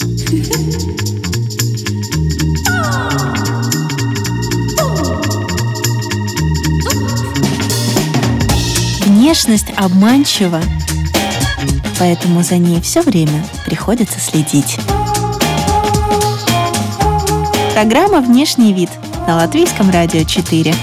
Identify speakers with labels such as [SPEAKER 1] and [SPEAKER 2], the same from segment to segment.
[SPEAKER 1] Внешность обманчива, поэтому за ней все время приходится следить. Программа «Внешний вид» на Латвийском радио 4.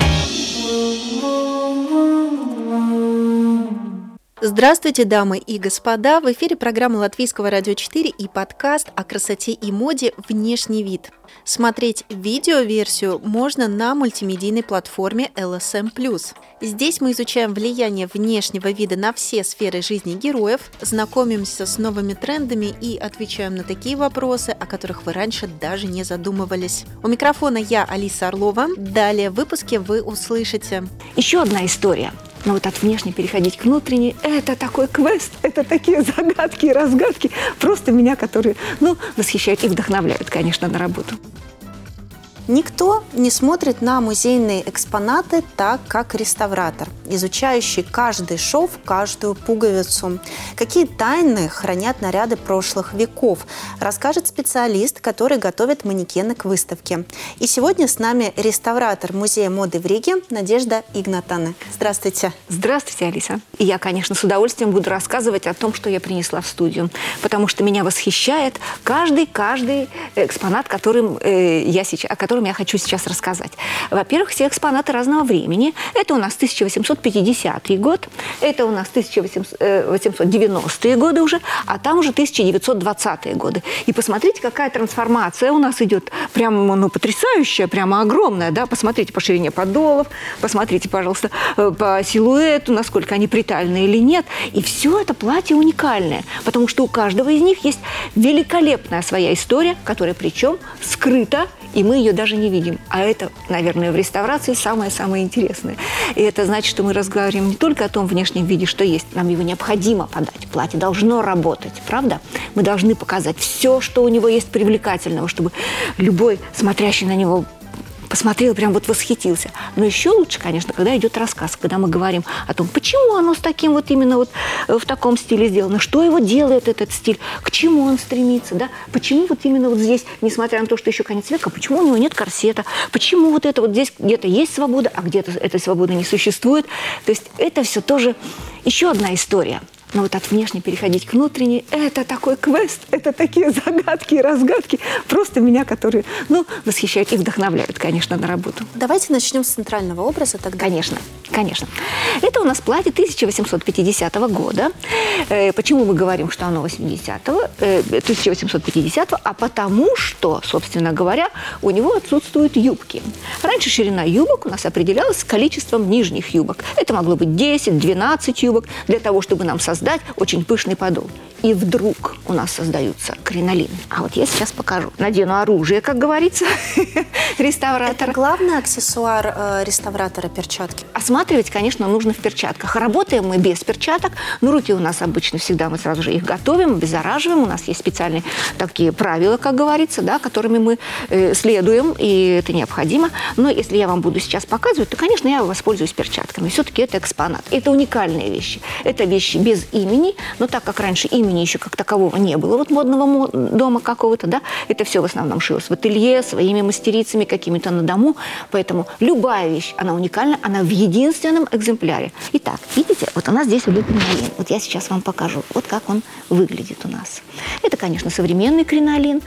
[SPEAKER 1] Здравствуйте, дамы и господа! В эфире программа Латвийского радио 4 и подкаст о красоте и моде «Внешний вид». Смотреть видеоверсию можно на мультимедийной платформе LSM+. Здесь мы изучаем влияние внешнего вида на все сферы жизни героев, знакомимся с новыми трендами и отвечаем на такие вопросы, о которых вы раньше даже не задумывались. У микрофона я, Алиса Орлова. Далее в выпуске вы услышите.
[SPEAKER 2] Еще одна история. Но вот от внешней переходить к внутренней – это такой квест, это такие загадки и разгадки, просто меня, которые, восхищают и вдохновляют, конечно, на работу.
[SPEAKER 1] Никто не смотрит на музейные экспонаты так, как реставратор, изучающий каждый шов, каждую пуговицу. Какие тайны хранят наряды прошлых веков, расскажет специалист, который готовит манекены к выставке. И сегодня с нами реставратор Музея моды в Риге Надежда Игнатане. Здравствуйте.
[SPEAKER 2] Здравствуйте, Алиса. И я, конечно, с удовольствием буду рассказывать о том, что я принесла в студию, потому что меня восхищает каждый экспонат, о котором я хочу сейчас рассказать. Во-первых, все экспонаты разного времени. Это у нас 1850 год, это у нас 1890-е годы уже, а там уже 1920-е годы. И посмотрите, какая трансформация у нас идет. Прямо, потрясающая, прямо огромная. Да? Посмотрите по ширине подолов, посмотрите, пожалуйста, по силуэту, насколько они притальные или нет. И все это платье уникальное, потому что у каждого из них есть великолепная своя история, которая причем скрыта, и мы ее даже не видим. А это, наверное, в реставрации самое-самое интересное. И это значит, что мы разговариваем не только о том внешнем виде, что есть. Нам его необходимо подать. Платье должно работать, правда? Мы должны показать все, что у него есть привлекательного, чтобы любой, смотрящий на него, посмотрел, прям восхитился. Но еще лучше, конечно, когда идет рассказ, когда мы говорим о том, почему оно с таким именно в таком стиле сделано, что его делает этот стиль, к чему он стремится, да, почему именно здесь, несмотря на то, что еще конец века, почему у него нет корсета, почему это здесь где-то есть свобода, а где-то этой свободы не существует. То есть это все тоже еще одна история. Но вот от внешней переходить к внутренней – это такой квест, это такие загадки и разгадки, просто меня, которые, восхищают и вдохновляют, конечно, на работу.
[SPEAKER 1] Давайте начнем с центрального образа тогда.
[SPEAKER 2] Конечно. Это у нас платье 1850 года. Почему мы говорим, что оно 1850-го? А потому что, собственно говоря, у него отсутствуют юбки. Раньше ширина юбок у нас определялась количеством нижних юбок. Это могло быть 10-12 юбок для того, чтобы нам создать очень пышный подол. И вдруг у нас создаются кринолины. А вот я сейчас покажу. Надену оружие, как говорится, реставратора.
[SPEAKER 1] Это главный аксессуар реставратора – перчатки?
[SPEAKER 2] Осматривать, конечно, нужно в перчатках. Работаем мы без перчаток, но руки у нас обычно всегда, мы сразу же их готовим, обеззараживаем. У нас есть специальные такие правила, как говорится, да, которыми мы следуем, и это необходимо. Но если я вам буду сейчас показывать, то, конечно, я воспользуюсь перчатками. Все-таки это экспонат. Это уникальные вещи. Это вещи без имени, но так как раньше имени еще как такового не было, модного дома какого-то, да, это все в основном шилось в ателье, своими мастерицами, какими-то на дому, поэтому любая вещь, она уникальна, она в единственном экземпляре. Итак, видите, у нас здесь идет кринолин. Вот я сейчас вам покажу, как он выглядит у нас. Это, конечно, современный кринолин,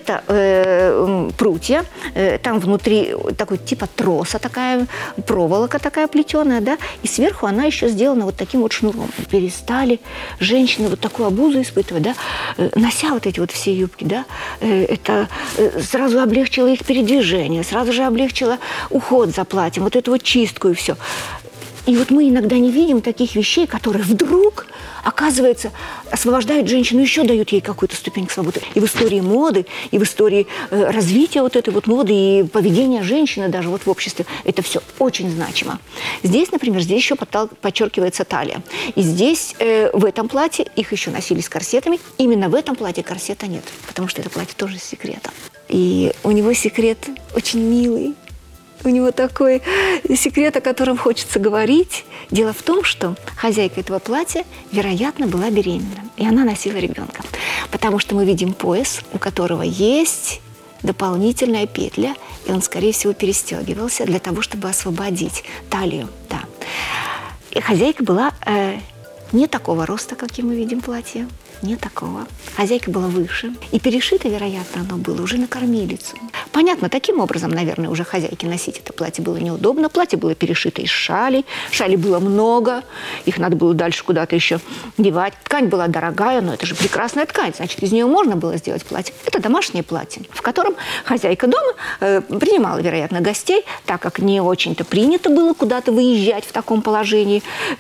[SPEAKER 2] это прутья, там внутри такой типа троса, такая проволока такая плетеная, да, и сверху она еще сделана таким шнуром. Перестали женщины такую обузу испытывать, да, нося эти все юбки, да, это сразу облегчило их передвижение, сразу же облегчило уход за платьем, эту чистку и все. И мы иногда не видим таких вещей, которые вдруг, оказывается, освобождают женщину, еще дают ей какую-то ступень свободы. И в истории моды, и в истории развития этой моды, и поведения женщины даже в обществе, это все очень значимо. Здесь, например, еще подчеркивается талия. И здесь, в этом платье, их еще носили с корсетами. Именно в этом платье корсета нет, потому что это платье тоже с секретом. И у него секрет очень милый. У него такой секрет, о котором хочется говорить. Дело в том, что хозяйка этого платья, вероятно, была беременна. И она носила ребенка. Потому что мы видим пояс, у которого есть дополнительная петля. И он, скорее всего, перестегивался для того, чтобы освободить талию. Да. И хозяйка была не такого роста, как мы видим платье. Не такого. Хозяйка была выше. И перешито, вероятно, оно было уже на кормилицу. Понятно, таким образом, наверное, уже хозяйке носить это платье было неудобно. Платье было перешито из шалей. Шалей было много. Их надо было дальше куда-то еще девать. Ткань была дорогая, но это же прекрасная ткань. Значит, из нее можно было сделать платье. Это домашнее платье, в котором хозяйка дома принимала, вероятно, гостей, так как не очень-то принято было куда-то выезжать в таком положении,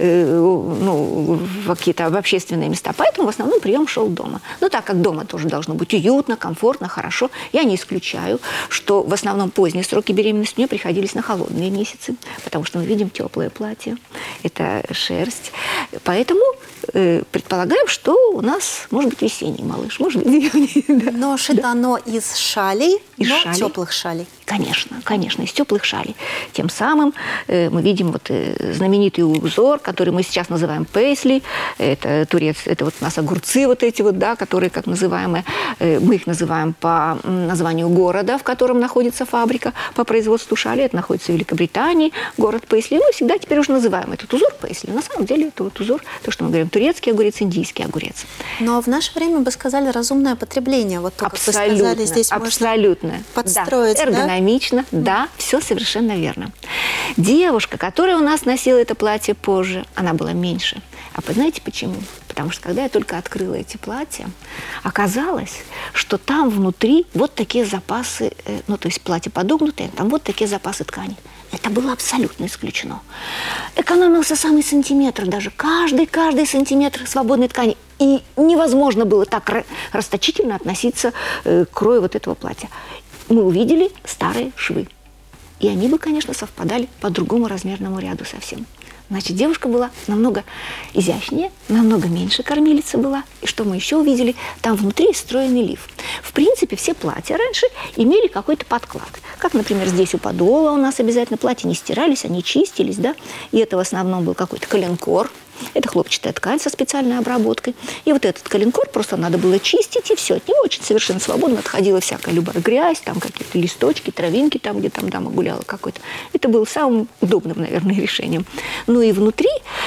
[SPEAKER 2] в какие-то общественные места. Поэтому в основном прием шел дома. Но так как дома тоже должно быть уютно, комфортно, хорошо, я не исключаю, что в основном поздние сроки беременности мне приходились на холодные месяцы, потому что мы видим теплое платье, это шерсть. Поэтому предполагаем, что у нас может быть весенний малыш, может быть зимний. Да.
[SPEAKER 1] Но шито оно из шалей, теплых шалей.
[SPEAKER 2] Конечно, из теплых шалей. Тем самым мы видим вот знаменитый узор, который мы сейчас называем пейсли. Это это вот у нас огурцы вот эти вот, да, которые, как называемые, мы их называем по названию города, в котором находится фабрика по производству шали. Это находится в Великобритании, город Пейсли. Мы всегда теперь уже называем этот узор Пейсли. На самом деле это вот узор, то, что мы говорим, турецкий огурец, индийский огурец.
[SPEAKER 1] Но в наше время бы сказали разумное потребление. Вот то, как вы сказали, здесь
[SPEAKER 2] абсолютно.
[SPEAKER 1] Можно подстроить,
[SPEAKER 2] да? Эргономично, да, все совершенно верно. Девушка, которая у нас носила это платье позже, она была меньше. А вы знаете почему? Потому что когда я только открыла эти платья, оказалось, что там внутри вот такие запасы, то есть платье подогнутое, там вот такие запасы ткани. Это было абсолютно исключено. Экономился самый сантиметр даже. Каждый сантиметр свободной ткани. И невозможно было так расточительно относиться к крою вот этого платья. Мы увидели старые швы. И они бы, конечно, совпадали по другому размерному ряду совсем. Значит, девушка была намного изящнее, намного меньше кормилица была. И что мы еще увидели? Там внутри встроенный лиф. В принципе, все платья раньше имели какой-то подклад. Как, например, здесь у подола у нас обязательно платья не стирались, они чистились, да? И это в основном был какой-то коленкор. Это хлопчатая ткань со специальной обработкой. И вот этот коленкор просто надо было чистить, и все. От него очень совершенно свободно отходила всякая любая грязь, там какие-то листочки, травинки, там, где там дама гуляла какой-то. Это было самым удобным, наверное, решением. Ну и внутри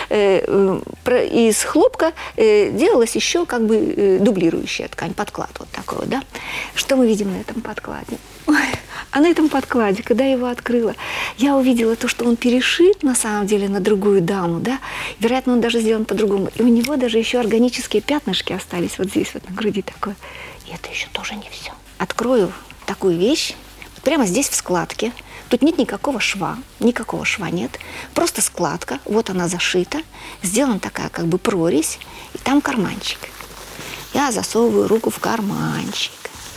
[SPEAKER 2] из хлопка делалась еще как бы дублирующая ткань, подклад вот такой вот, да. Что мы видим на этом подкладе? Ой, а на этом подкладе, когда я его открыла, я увидела то, что он перешит, на самом деле, на другую даму, да. Вероятно, он даже сделан по-другому. И у него даже еще органические пятнышки остались вот здесь, вот на груди такое. И это еще тоже не все. Открою такую вещь, вот прямо здесь в складке. Тут нет никакого шва нет. Просто складка, вот она зашита, сделана такая как бы прорезь, и там карманчик. Я засовываю руку в карманчик,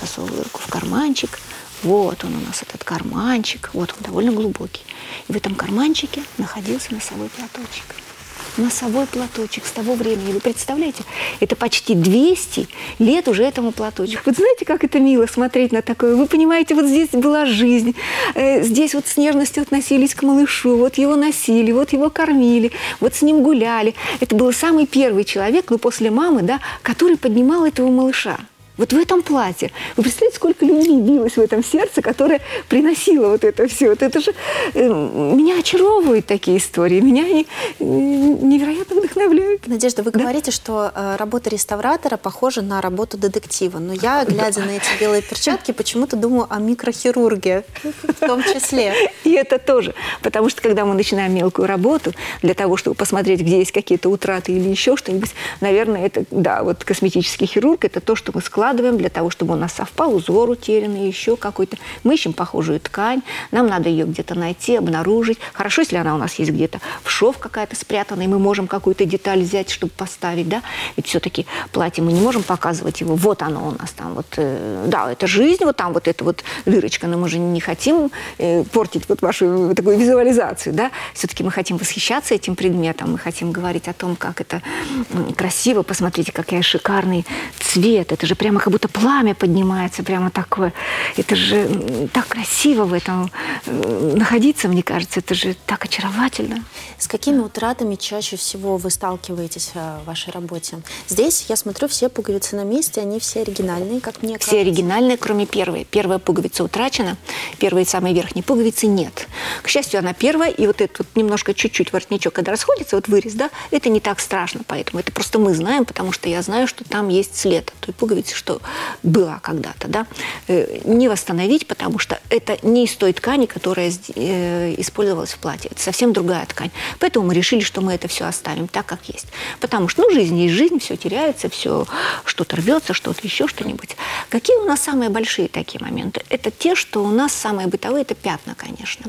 [SPEAKER 2] Вот он у нас, этот карманчик. Вот он довольно глубокий. И в этом карманчике находился носовой платочек. Носовой платочек с того времени. Вы представляете? Это почти 200 лет уже этому платочку. Вот знаете, как это мило смотреть на такое? Вы понимаете, вот здесь была жизнь. Здесь вот с нежностью относились к малышу. Вот его носили, вот его кормили, вот с ним гуляли. Это был самый первый человек, после мамы, да, который поднимал этого малыша. Вот в этом платье. Вы представляете, сколько любви билось в этом сердце, которое приносило вот это все. Вот это же меня очаровывают такие истории. Меня они невероятно вдохновляют.
[SPEAKER 1] Надежда, вы говорите, что работа реставратора похожа на работу детектива. Но я, глядя на эти белые перчатки, почему-то думаю о микрохирурге в том числе.
[SPEAKER 2] И это тоже. Потому что, когда мы начинаем мелкую работу, для того, чтобы посмотреть, где есть какие-то утраты или еще что-нибудь, наверное, это, да, вот косметический хирург, это то, что мы складываем для того, чтобы у нас совпал узор утерянный, еще какой-то. Мы ищем похожую ткань, нам надо ее где-то найти, обнаружить. Хорошо, если она у нас есть где-то в шов какая-то спрятана, и мы можем какую-то деталь взять, чтобы поставить, да. Ведь все-таки платье мы не можем показывать его. Вот оно у нас там, вот, да, это жизнь, вот там вот эта вот дырочка, но мы же не хотим портить вот вашу такую визуализацию, да. Все-таки мы хотим восхищаться этим предметом, мы хотим говорить о том, как это красиво, посмотрите, какой шикарный цвет, это же прямо прямо как будто пламя поднимается, прямо такое. Это же так красиво в этом находиться, мне кажется, это же так очаровательно.
[SPEAKER 1] С какими утратами чаще всего вы сталкиваетесь в вашей работе? Здесь, я смотрю, все пуговицы на месте, они все оригинальные, как мне кажется.
[SPEAKER 2] Все оригинальные, кроме первой. Первая пуговица утрачена, первой самой верхней пуговицы нет. К счастью, она первая, и вот этот вот немножко чуть-чуть воротничок, когда расходится, вот вырез, да, это не так страшно, поэтому это просто мы знаем, потому что я знаю, что там есть след той пуговицы, что была когда-то, да. Не восстановить, потому что это не из той ткани, которая использовалась в платье. Это совсем другая ткань. Поэтому мы решили, что мы это все оставим так, как есть. Потому что, ну, жизнь есть жизнь, все теряется, все что-то рвется, что-то еще, что-нибудь. Какие у нас самые большие такие моменты? Это те, что у нас самые бытовые, это пятна, конечно.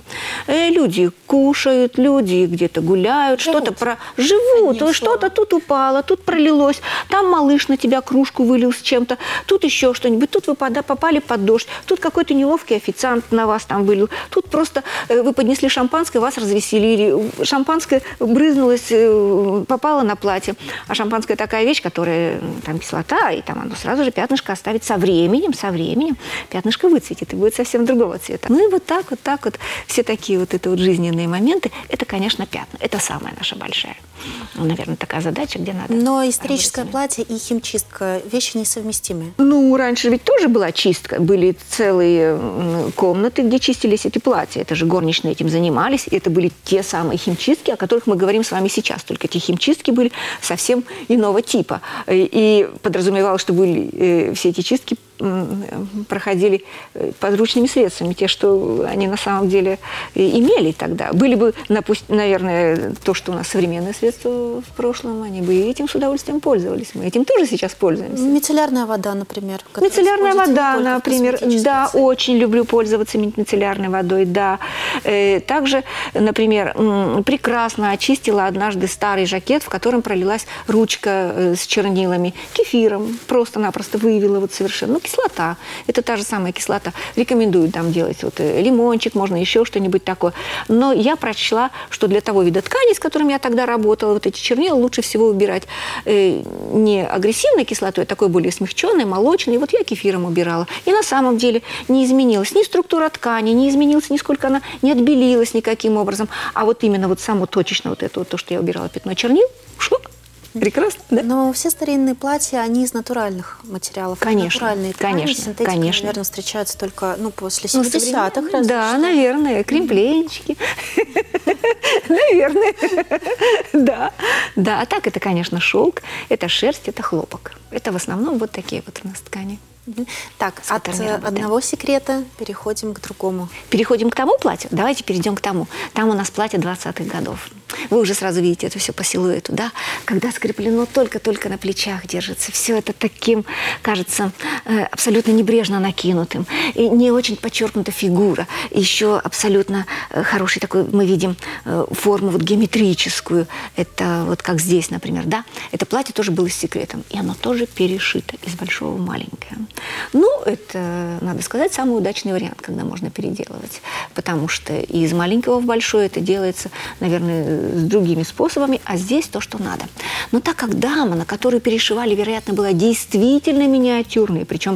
[SPEAKER 2] Люди кушают, люди где-то гуляют, что-то живут, что-то тут упало, тут пролилось, там малыш на тебя кружку вылил с чем-то, тут еще что-нибудь, тут вы попали под дождь, тут какой-то неловкий официант на вас там вылил, тут просто вы поднесли шампанское, вас развеселили, шампанское брызнулось, попало на платье, а шампанское такая вещь, которая там кислота, и там оно сразу же пятнышко оставит со временем пятнышко выцветит и будет совсем другого цвета. Ну и вот так вот все такие вот это вот жизненные моменты, это, конечно, пятна, это самая наша большая, наверное, такая задача, где надо.
[SPEAKER 1] Но историческое платье и химчистка – вещи несовместимые.
[SPEAKER 2] Ну, раньше ведь тоже была чистка. Были целые комнаты, где чистились эти платья. Это же горничные этим занимались. И это были те самые химчистки, о которых мы говорим с вами сейчас. Только эти химчистки были совсем иного типа. И подразумевалось, что были все эти чистки проходили подручными средствами, те, что они на самом деле имели тогда. Были бы, наверное, то, что у нас современные средства в прошлом, они бы этим с удовольствием пользовались. Мы этим тоже сейчас пользуемся.
[SPEAKER 1] Мицеллярная вода, например.
[SPEAKER 2] Мицеллярная вода, например. Да, очень люблю пользоваться мицеллярной водой, да. Также, например, прекрасно очистила однажды старый жакет, в котором пролилась ручка с чернилами, кефиром. Просто-напросто выявила вот совершенно. Ну, кислота. Это та же самая кислота. Рекомендую там делать вот лимончик, можно еще что-нибудь такое. Но я прочла, что для того вида ткани, с которым я тогда работала, вот эти чернила лучше всего убирать не агрессивной кислотой, а такой более смягченной, молочной. И вот я кефиром убирала. И на самом деле не изменилась ни структура ткани, не изменилась нисколько она, не отбелилась никаким образом. А вот именно вот само точечно вот это вот то, что я убирала пятно чернил, ушло. Прекрасно, да?
[SPEAKER 1] Но все старинные платья, они из натуральных материалов.
[SPEAKER 2] Конечно,
[SPEAKER 1] натуральные ткани,
[SPEAKER 2] конечно,
[SPEAKER 1] синтетика,
[SPEAKER 2] конечно.
[SPEAKER 1] наверное, встречаются только после 70-х.
[SPEAKER 2] Да, наверное, кремпленчики. Наверное. Да. А так это, конечно, шелк, это шерсть, это хлопок. Это в основном вот такие вот у нас ткани.
[SPEAKER 1] Так, от одного секрета переходим к другому.
[SPEAKER 2] Переходим к тому платью? Давайте перейдем к тому. Там у нас платье 20-х годов. Вы уже сразу видите это все по силуэту, да? Когда скреплено только-только на плечах держится. Все это таким, кажется, абсолютно небрежно накинутым. И не очень подчеркнута фигура. Еще абсолютно хороший такой, мы видим форму вот геометрическую. Это вот как здесь, например, да? Это платье тоже было с секретом. И оно тоже перешито из большого в маленькое. Ну, это, надо сказать, самый удачный вариант, когда можно переделывать. Потому что из маленького в большое это делается, наверное, с другими способами, а здесь то, что надо. Но так как дама, на которую перешивали, вероятно, была действительно миниатюрной, причем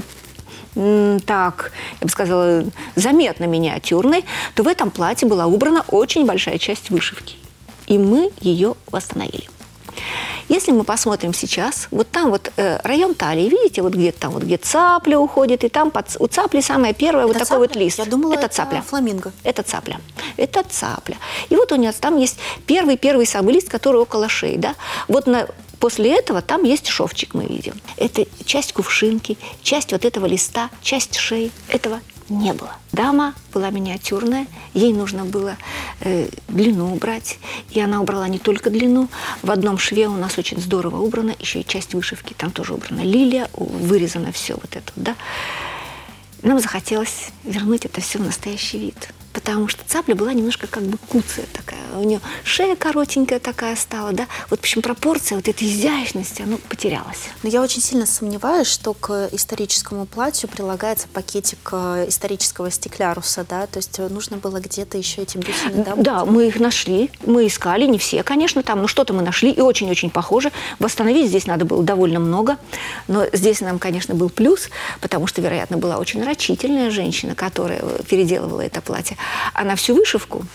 [SPEAKER 2] так, я бы сказала, заметно миниатюрной, то в этом платье была убрана очень большая часть вышивки. И мы ее восстановили. Если мы посмотрим сейчас, вот там вот район талии, видите, вот где-то там, вот где цапля уходит, и там у цапли самая первая вот такой вот лист.
[SPEAKER 1] Я думала, это
[SPEAKER 2] цапля.
[SPEAKER 1] Фламинго.
[SPEAKER 2] Это цапля. Это цапля. И вот у нее там есть первый самый лист, который около шеи, да. Вот после этого там есть шовчик, мы видим. Это часть кувшинки, часть вот этого листа, часть шеи. Этого не было. Дама была миниатюрная, ей нужно было длину убрать, и она убрала не только длину. В одном шве у нас очень здорово убрано, еще и часть вышивки там тоже убрана. Лилия, вырезано все вот это, да. Нам захотелось вернуть это все в настоящий вид. потому что цапля была немножко как бы куцая такая. У нее шея коротенькая такая стала, да. Вот, в общем, пропорция вот этой изящности, она потерялась.
[SPEAKER 1] Но я очень сильно сомневаюсь, что к историческому платью прилагается пакетик исторического стекляруса, да? То есть нужно было где-то еще этим бусины добыть.
[SPEAKER 2] Да, мы их нашли, мы искали, не все, конечно, там, но что-то мы нашли, и очень-очень похоже. Восстановить здесь надо было довольно много, но здесь нам, конечно, был плюс, потому что, вероятно, была очень рачительная женщина, которая переделывала это платье. Она всю вышивку,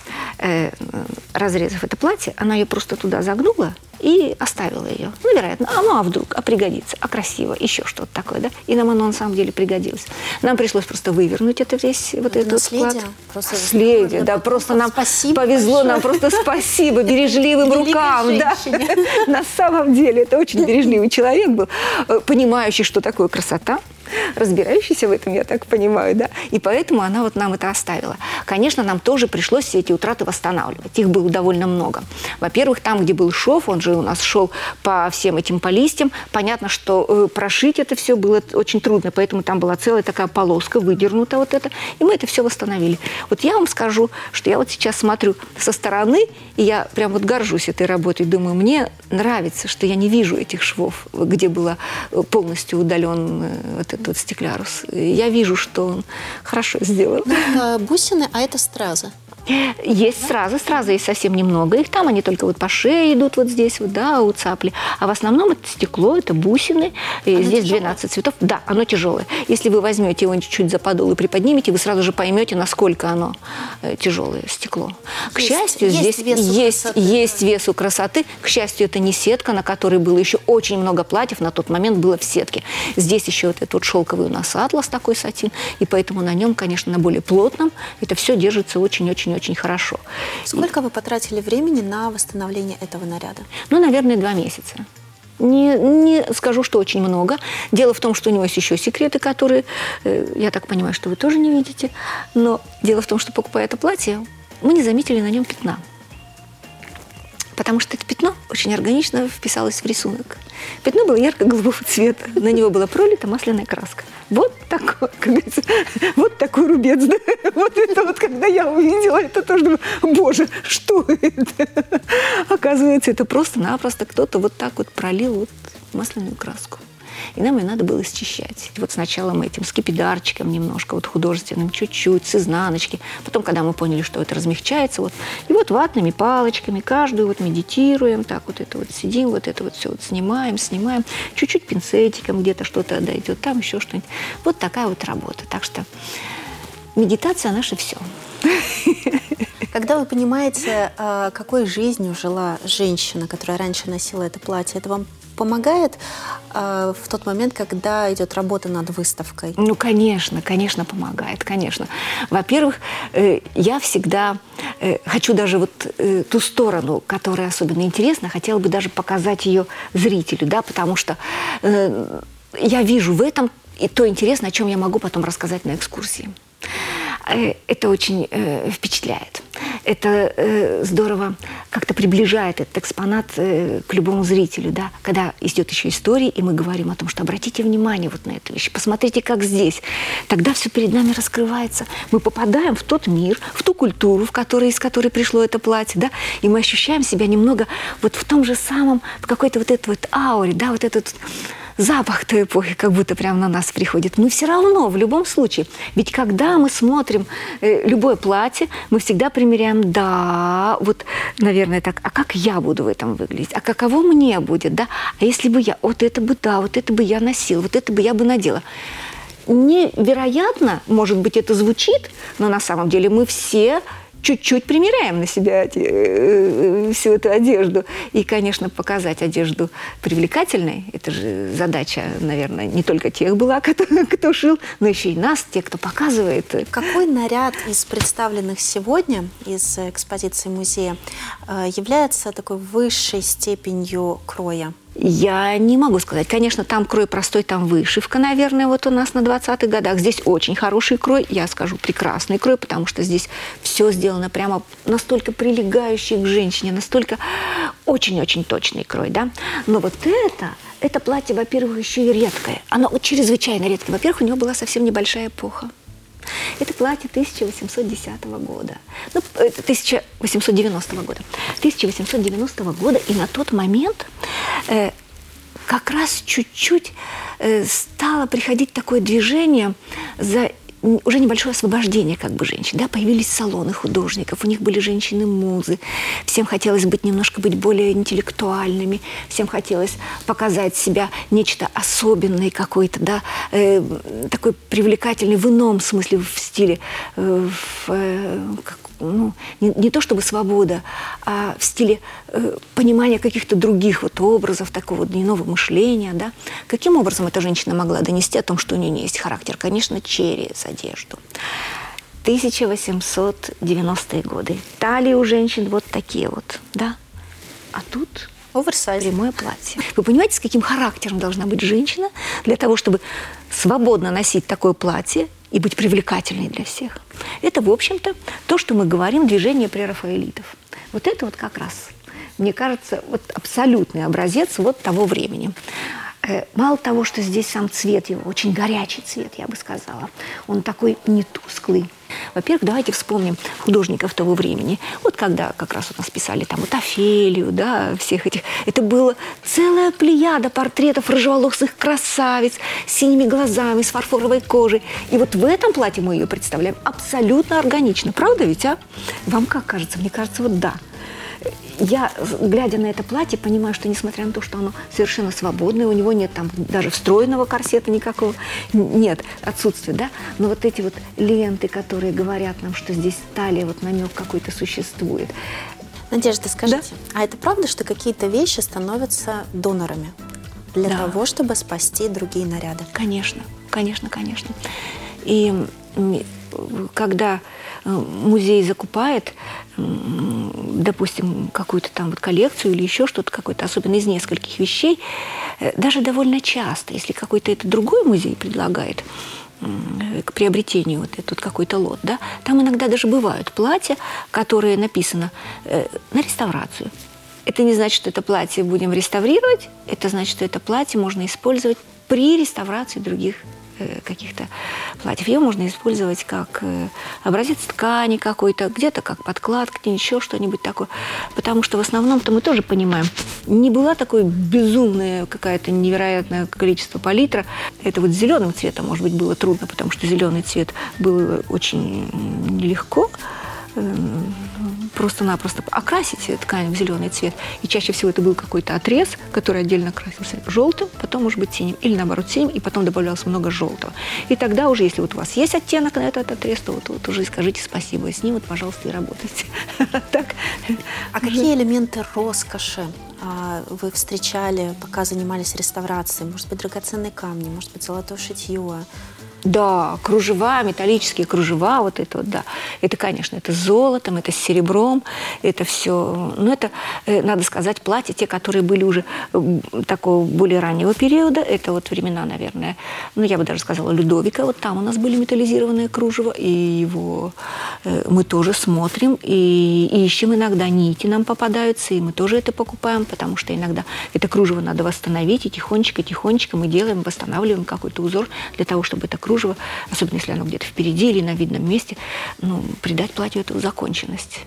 [SPEAKER 2] разрезав это платье, она ее просто туда загнула и оставила ее. Ну, вероятно, а вдруг, пригодится, красиво, еще что-то такое, да? И нам оно на самом деле пригодилось. Нам пришлось просто вывернуть это весь, вот этот склад. Наследие, да, просто нам повезло, нам просто спасибо бережливым рукам, да. На самом деле, это очень бережливый человек был, понимающий, что такое красота, разбирающийся в этом, я так понимаю, да, и поэтому она вот нам это оставила. Конечно, нам тоже пришлось все эти утраты восстанавливать. Их было довольно много. Во-первых, там, где был шов, он же у нас шел по всем этим по листьям, понятно, что прошить это все было очень трудно, поэтому там была целая такая полоска, выдернута вот это, и мы это все восстановили. Вот я вам скажу, что я вот сейчас смотрю со стороны, и я прям вот горжусь этой работой, думаю, мне нравится, что я не вижу этих швов, где было полностью удален вот этот стеклярус. Я вижу, что он хорошо сделан.
[SPEAKER 1] Это бусины, а это стразы.
[SPEAKER 2] Есть стразы есть совсем немного. Их там, они только вот по шее идут вот здесь, вот, да, у цапли. А в основном это стекло, это бусины. И здесь тяжелое? 12 цветов. Да, оно тяжелое. Если вы возьмете его чуть-чуть за подол и приподнимете, вы сразу же поймете, насколько оно тяжелое стекло. К счастью, здесь есть вес у красоты. К счастью, это не сетка, на которой было еще очень много платьев. На тот момент было в сетке. Здесь еще вот этот вот шелковый у нас атлас, такой сатин. И поэтому на нем, конечно, на более плотном это все держится очень-очень-очень хорошо.
[SPEAKER 1] Сколько вы потратили времени на восстановление этого наряда?
[SPEAKER 2] Ну, наверное, 2 месяца. Не скажу, что очень много. Дело в том, что у него есть еще секреты, которые, я так понимаю, что вы тоже не видите. Но дело в том, что, покупая это платье, мы не заметили на нем пятна. Потому что это пятно очень органично вписалось в рисунок. Пятно было ярко-голубого цвета. На него была пролита масляная краска. Вот такой, как говорится, вот такой рубец. Да? Вот это вот, когда я увидела, это тоже думаю, боже, что это? Оказывается, это просто-напросто кто-то вот так вот пролил вот масляную краску. И нам ее надо было счищать. Вот сначала мы этим скипидарчиком немножко, вот художественным, чуть-чуть, с изнаночки. Потом, когда мы поняли, что это размягчается, вот, и вот ватными палочками каждую вот медитируем, так вот это вот сидим, вот это вот все вот снимаем, чуть-чуть пинцетиком где-то что-то дойдет, там еще что-нибудь. Вот такая вот работа. Так что медитация наше все.
[SPEAKER 1] Когда вы понимаете, какой жизнью жила женщина, которая раньше носила это платье, это вам помогает в тот момент, когда идет работа над выставкой?
[SPEAKER 2] Ну, конечно, помогает, конечно. Во-первых, я всегда хочу даже вот ту сторону, которая особенно интересна, хотела бы даже показать ее зрителю, да, потому что я вижу в этом и то интересное, о чем я могу потом рассказать на экскурсии. Это очень впечатляет. Это здорово как-то приближает этот экспонат к любому зрителю, да? Когда идет еще история, и мы говорим о том, что обратите внимание вот на эту вещь, посмотрите, как здесь. Тогда все перед нами раскрывается. Мы попадаем в тот мир, в ту культуру, из которой пришло это платье, да? И мы ощущаем себя немного вот в том же самом, в какой-то вот этой вот ауре, да, вот этот запах той эпохи как будто прямо на нас приходит. Мы все равно, в любом случае. Ведь когда мы смотрим любое платье, мы всегда примеряем, да, вот, наверное, так, а как я буду в этом выглядеть? А каково мне будет, да? А если бы я, вот это бы, да, вот это бы я носила, вот это бы я бы надела. Невероятно, может быть, это звучит, но на самом деле мы все чуть-чуть примеряем на себя всю эту одежду. И, конечно, показать одежду привлекательной, это же задача, наверное, не только тех была, кто шил, но еще и нас, тех, кто показывает.
[SPEAKER 1] Какой наряд из представленных сегодня, из экспозиции музея, является такой высшей степенью кроя?
[SPEAKER 2] Я не могу сказать. Конечно, там крой простой, там вышивка, наверное, вот у нас на 20-х годах. Здесь очень хороший крой, я скажу, прекрасный крой, потому что здесь все сделано прямо настолько прилегающий к женщине, настолько очень-очень точный крой, да. Но вот это платье, во-первых, еще и редкое. Оно чрезвычайно редкое. Во-первых, у него была совсем небольшая эпоха. Это платье 1810 года. Ну, 1890 года. 1890 года. И на тот момент как раз чуть-чуть стало приходить такое движение за уже небольшое освобождение как бы женщин. Да? Появились салоны художников, у них были женщины-музы. Всем хотелось немножко быть более интеллектуальными, всем хотелось показать себя нечто особенное какое-то, да? Такой привлекательный в ином смысле, в стиле, не то чтобы свобода, а в стиле понимания каких-то других вот образов, такого иного мышления. Да? Каким образом эта женщина могла донести о том, что у нее не есть характер? Конечно, через одежду. 1890-е годы. Талии у женщин вот такие вот, да? А тут
[SPEAKER 1] оверсайз.
[SPEAKER 2] Прямое платье. Вы понимаете, с каким характером должна быть женщина для того, чтобы свободно носить такое платье и быть привлекательной для всех? Это, в общем-то, то, что мы говорим, движение прерафаэлитов. Вот это вот как раз, мне кажется, вот абсолютный образец вот того времени. Мало того, что здесь сам цвет его, очень горячий цвет, я бы сказала. Он такой не тусклый. Во-первых, давайте вспомним художников того времени. Вот когда как раз у нас писали там вот Офелию, да, всех этих. Это была целая плеяда портретов рыжеволосых красавиц с синими глазами, с фарфоровой кожей. И вот в этом платье мы ее представляем абсолютно органично. Правда ведь, а? Вам как кажется? Мне кажется, вот да. Я, глядя на это платье, понимаю, что несмотря на то, что оно совершенно свободное, у него нет там даже встроенного корсета никакого, нет, отсутствия, да, но вот эти вот ленты, которые говорят нам, что здесь талия, вот намек какой-то существует.
[SPEAKER 1] Надежда, скажите, а это правда, что какие-то вещи становятся донорами для того, чтобы спасти другие наряды?
[SPEAKER 2] Конечно, конечно, конечно. И когда музей закупает, допустим, какую-то там вот коллекцию или еще что-то, какое-то, особенно из нескольких вещей, даже довольно часто, если какой-то это другой музей предлагает к приобретению вот этот какой-то лот, да, там иногда даже бывают платья, которые написано на реставрацию. Это не значит, что это платье будем реставрировать, это значит, что это платье можно использовать при реставрации других каких-то платьев. Ее можно использовать как образец ткани какой-то, где-то как подкладка, еще что-нибудь такое. Потому что в основном-то мы тоже понимаем, не была такое безумное какое-то невероятное количество палитра. Это вот с зеленым цветом, может быть, было трудно, потому что зеленый цвет был очень нелегко просто-напросто окрасить ткань в зеленый цвет. И чаще всего это был какой-то отрез, который отдельно красился желтым, потом, может быть, синим. Или, наоборот, синим, и потом добавлялось много желтого. И тогда уже, если вот у вас есть оттенок на этот отрез, то вот уже скажите спасибо. С ним вот, пожалуйста, и работайте.
[SPEAKER 1] А какие элементы роскоши вы встречали, пока занимались реставрацией? Может быть, драгоценные камни, может быть, золотое шитье?
[SPEAKER 2] Да, кружева, металлические кружева, вот это вот, да. Это, конечно, это с золотом, это с серебром, это все. Но это, надо сказать, платья, те, которые были уже такого более раннего периода, это вот времена, наверное, ну, я бы даже сказала, Людовика, вот там у нас были металлизированные кружева, и его мы тоже смотрим, и ищем иногда, нити нам попадаются, и мы тоже это покупаем, потому что иногда это кружево надо восстановить, и тихонечко мы делаем, восстанавливаем какой-то узор для того, чтобы это кружево, особенно если оно где-то впереди или на видном месте, ну, придать платью эту законченность.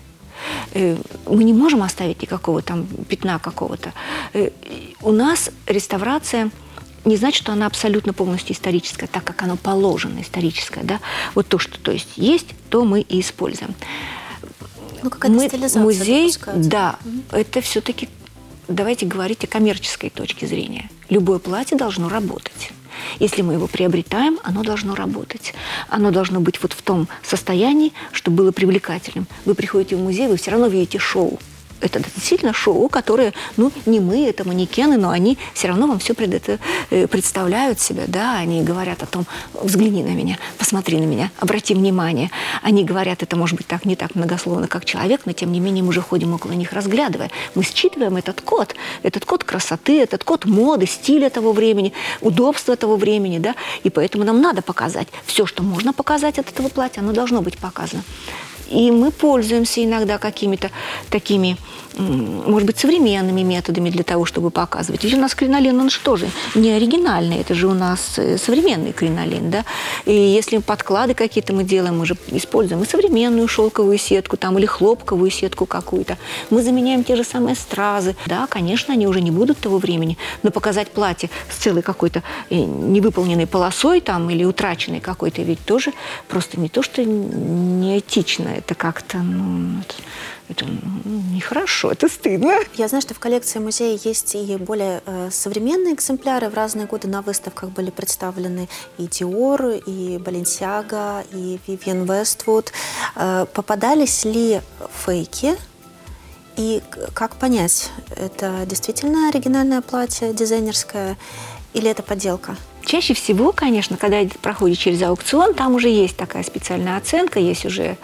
[SPEAKER 2] Мы не можем оставить никакого там пятна какого-то. У нас реставрация не значит, что она абсолютно полностью историческая, так как оно положено историческое. Да? Вот то, что есть, то мы и используем.
[SPEAKER 1] Ну, какая-то стилизация
[SPEAKER 2] музей,
[SPEAKER 1] допускается.
[SPEAKER 2] Да, это все-таки, давайте говорить о коммерческой точке зрения. Любое платье должно работать. Если мы его приобретаем, оно должно работать. Оно должно быть вот в том состоянии, чтобы было привлекательным. Вы приходите в музей, вы все равно видите шоу. Это действительно шоу, которое, ну, не мы, это манекены, но они все равно вам все представляют себя, да, они говорят о том, взгляни на меня, посмотри на меня, обрати внимание. Они говорят, это может быть так, не так многословно, как человек, но тем не менее мы уже ходим около них, разглядывая. Мы считываем этот код красоты, этот код моды, стиля того времени, удобства того времени, да, и поэтому нам надо показать все, что можно показать от этого платья, оно должно быть показано. И мы пользуемся иногда какими-то такими, может быть, современными методами для того, чтобы показывать. Ведь у нас кринолин, он же тоже не оригинальный, это же у нас современный кринолин, да. И если подклады какие-то мы делаем, мы же используем и современную шелковую сетку там, или хлопковую сетку какую-то. Мы заменяем те же самые стразы. Да, конечно, они уже не будут того времени, но показать платье с целой какой-то невыполненной полосой там, или утраченной какой-то, ведь тоже просто не то, что неэтично, это как-то, это нехорошо, это стыдно.
[SPEAKER 1] Я знаю, что в коллекции музея есть и более современные экземпляры. В разные годы на выставках были представлены и Dior, и Balenciaga, и Vivienne Westwood. Попадались ли фейки? И как понять, это действительно оригинальное платье, дизайнерское, или это подделка?
[SPEAKER 2] Чаще всего, конечно, когда проходит через аукцион, там уже есть такая специальная оценка, есть уже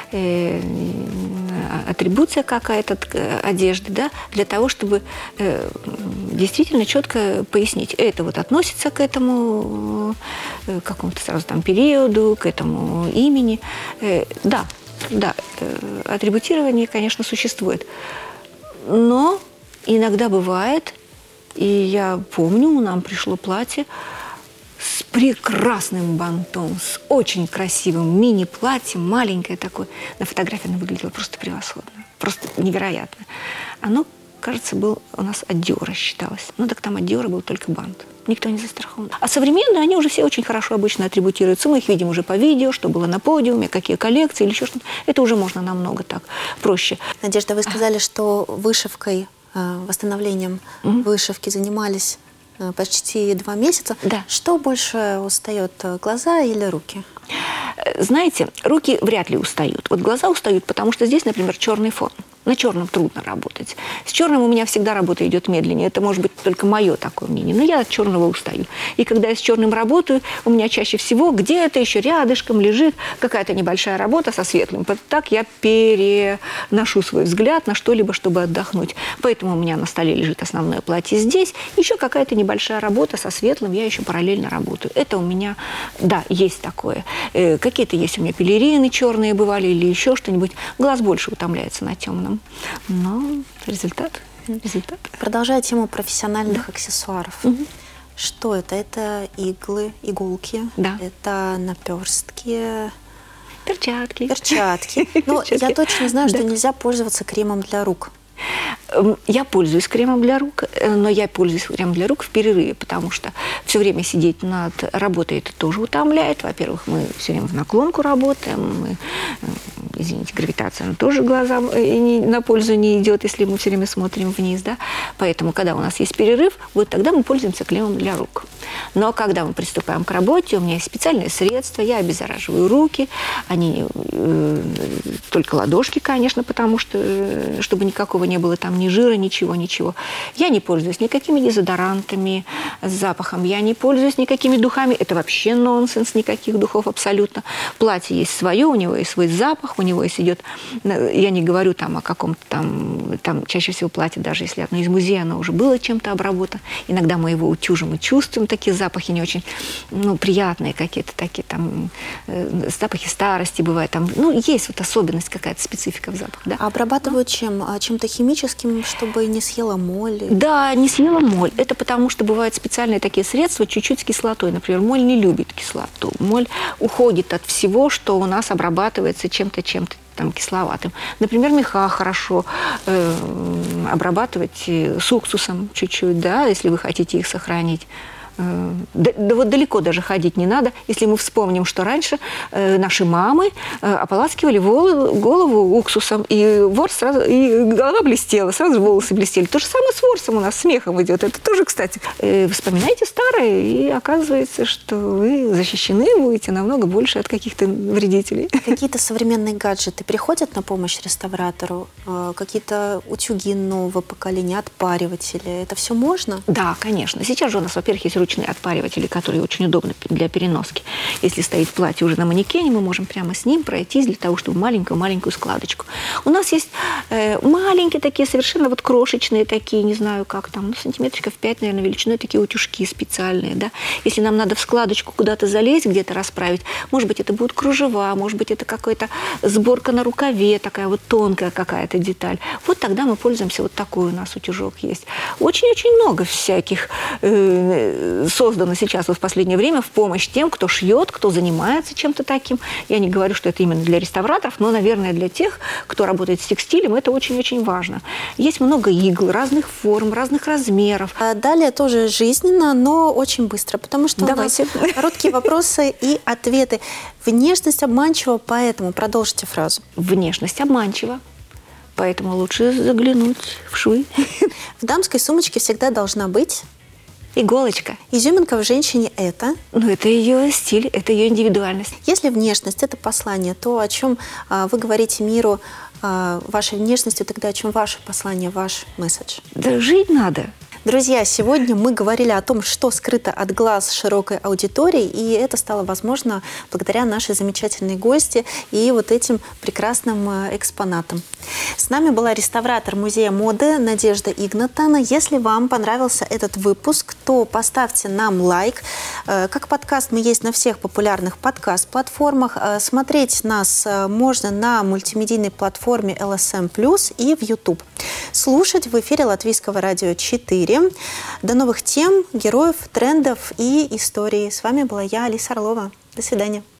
[SPEAKER 2] атрибуция какая-то одежды, да, для того, чтобы действительно четко пояснить, это вот относится к этому какому-то сразу там периоду, к этому имени. Да, атрибутирование, конечно, существует. Но иногда бывает, и я помню, нам пришло платье с прекрасным бантом, с очень красивым мини-платьем, маленькое такое. На фотографии оно выглядело просто превосходно, просто невероятно. Оно, кажется, был у нас от Диора считалось. Ну так там от Диора был только бант. Никто не застрахован. А современные, они уже все очень хорошо обычно атрибутируются. Мы их видим уже по видео, что было на подиуме, какие коллекции или еще что-то. Это уже можно намного так проще.
[SPEAKER 1] Надежда, вы сказали, что вышивкой, восстановлением вышивки занимались почти 2 месяца.
[SPEAKER 2] Да.
[SPEAKER 1] Что больше устает, глаза или руки?
[SPEAKER 2] Знаете, руки вряд ли устают. Вот глаза устают, потому что здесь, например, черный фон. На черном трудно работать. С черным у меня всегда работа идет медленнее. Это может быть только мое такое мнение. Но я от черного устаю. И когда я с черным работаю, у меня чаще всего где-то еще рядышком лежит какая-то небольшая работа со светлым. Так я переношу свой взгляд на что-либо, чтобы отдохнуть. Поэтому у меня на столе лежит основное платье здесь. Еще какая-то небольшая работа со светлым. Я еще параллельно работаю. Это у меня, да, есть такое. Какие-то есть у меня пелерины черные бывали или еще что-нибудь. Глаз больше утомляется на темном. Но результат.
[SPEAKER 1] Продолжая тему профессиональных аксессуаров. Что это? Это иголки,
[SPEAKER 2] да.
[SPEAKER 1] Это наперстки,
[SPEAKER 2] перчатки.
[SPEAKER 1] Но я точно знаю, что нельзя пользоваться кремом для рук.
[SPEAKER 2] Я пользуюсь кремом для рук, но я пользуюсь кремом для рук в перерыве, потому что все время сидеть над работой это тоже утомляет. Во-первых, мы все время в наклонку работаем, извините, гравитация она тоже глазам на пользу не идет, если мы все время смотрим вниз, да. Поэтому, когда у нас есть перерыв, вот тогда мы пользуемся кремом для рук. Но когда мы приступаем к работе, у меня есть специальные средства, я обеззараживаю руки, они только ладошки, конечно, потому что, чтобы никакого не было там ни жира, ничего. Я не пользуюсь никакими дезодорантами с запахом, я не пользуюсь никакими духами, это вообще нонсенс, никаких духов абсолютно. Платье есть свое, у него есть свой запах, у него есть идет, я не говорю там о каком-то там чаще всего платье, даже если оно из музея, оно уже было чем-то обработано. Иногда мы его утюжим и чувствуем, такие запахи не очень, приятные какие-то такие там, запахи старости бывают, там, есть вот особенность какая-то, специфика в запах, да.
[SPEAKER 1] А обрабатывают чем? Чем-то химическим, чтобы не съела моль?
[SPEAKER 2] Да, не съела моль. Это потому, что бывают специальные такие средства чуть-чуть с кислотой. Например, моль не любит кислоту. Моль уходит от всего, что у нас обрабатывается чем-то там кисловатым. Например, меха хорошо обрабатывать с уксусом чуть-чуть, да, если вы хотите их сохранить. Да вот далеко даже ходить не надо, если мы вспомним, что раньше наши мамы ополаскивали голову уксусом, и голова блестела, сразу волосы блестели. То же самое с ворсом у нас, с мехом идет. Это тоже, кстати. Вспоминайте старое, и оказывается, что вы защищены будете намного больше от каких-то вредителей.
[SPEAKER 1] Какие-то современные гаджеты приходят на помощь реставратору? Какие-то утюги нового поколения, отпариватели? Это все можно?
[SPEAKER 2] Да, конечно. Сейчас же у нас, во-первых, есть ручные ручные отпариватели, которые очень удобны для переноски. Если стоит платье уже на манекене, мы можем прямо с ним пройтись для того, чтобы маленькую-маленькую складочку. У нас есть маленькие такие, совершенно вот крошечные такие, не знаю как там, сантиметриков 5, наверное, величиной, такие утюжки специальные, да. Если нам надо в складочку куда-то залезть, где-то расправить, может быть, это будут кружева, может быть, это какая-то сборка на рукаве, такая вот тонкая какая-то деталь. Вот тогда мы пользуемся, вот такой у нас утюжок есть. Очень-очень много всяких создано сейчас вот в последнее время в помощь тем, кто шьет, кто занимается чем-то таким. Я не говорю, что это именно для реставраторов, но, наверное, для тех, кто работает с текстилем, это очень-очень важно. Есть много игл, разных форм, разных размеров.
[SPEAKER 1] А далее тоже жизненно, но очень быстро, потому что
[SPEAKER 2] Давайте.
[SPEAKER 1] у нас короткие вопросы и ответы. Внешность обманчива, поэтому продолжите фразу.
[SPEAKER 2] Внешность обманчива, поэтому лучше заглянуть в швы.
[SPEAKER 1] В дамской сумочке всегда должна быть
[SPEAKER 2] Иголочка.
[SPEAKER 1] изюминка в женщине – это.
[SPEAKER 2] Ну, это ее стиль, это ее индивидуальность.
[SPEAKER 1] Если внешность – это послание, то о чем вы говорите миру вашей внешностью, тогда о чем ваше послание, ваш месседж?
[SPEAKER 2] Да жить надо.
[SPEAKER 1] Друзья, сегодня мы говорили о том, что скрыто от глаз широкой аудитории, и это стало возможно благодаря нашей замечательной гости и вот этим прекрасным экспонатам. С нами была реставратор Музея моды Надежда Игнатовна. Если вам понравился этот выпуск, то поставьте нам лайк. Как подкаст мы есть на всех популярных подкаст-платформах. Смотреть нас можно на мультимедийной платформе LSM+, и в YouTube. Слушать в эфире Латвийского радио 4. До новых тем, героев, трендов и историй. С вами была я, Алиса Орлова. До свидания.